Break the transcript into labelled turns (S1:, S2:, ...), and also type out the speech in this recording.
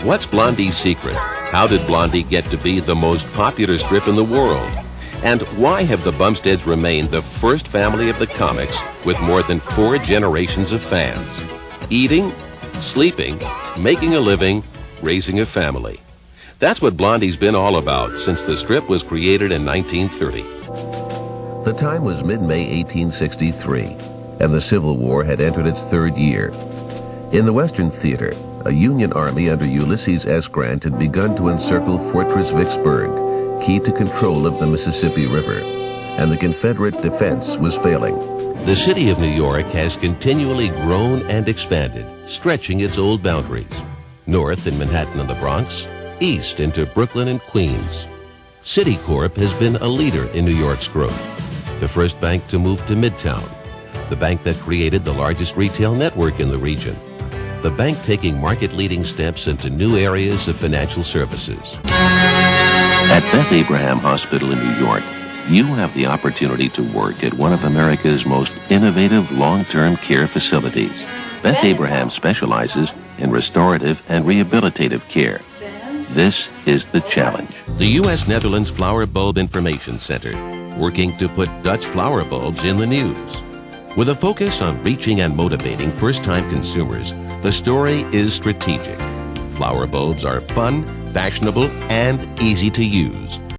S1: What's Blondie's secret? How did Blondie get to be the most popular strip in the world? And why have the Bumsteads remained the first family of the comics with more than 4 generations of fans? Eating, sleeping, making a living, raising a family. That's what Blondie's been all about since the strip was created in 1930.
S2: The time was mid-May 1863, and the Civil War had entered its 3rd year. In the Western Theater, a Union army under Ulysses S. Grant had begun to encircle Fortress Vicksburg, key to control of the Mississippi River, and the Confederate defense was failing.
S1: The city of New York has continually grown and expanded, stretching its old boundaries. North in Manhattan and the Bronx, east into Brooklyn and Queens. Citicorp has been a leader in New York's growth, the first bank to move to Midtown, the bank that created the largest retail network in the region, the bank taking market-leading steps into new areas of financial services. At Beth Abraham Hospital in New York, you have the opportunity to work at one of America's most innovative long-term care facilities. Beth Abraham specializes in restorative and rehabilitative care. This is the challenge. The U.S. Netherlands Flower Bulb Information Center, working to put Dutch flower bulbs in the news. With a focus on reaching and motivating first-time consumers, the story is strategic. Flower bulbs are fun, fashionable, and easy to use.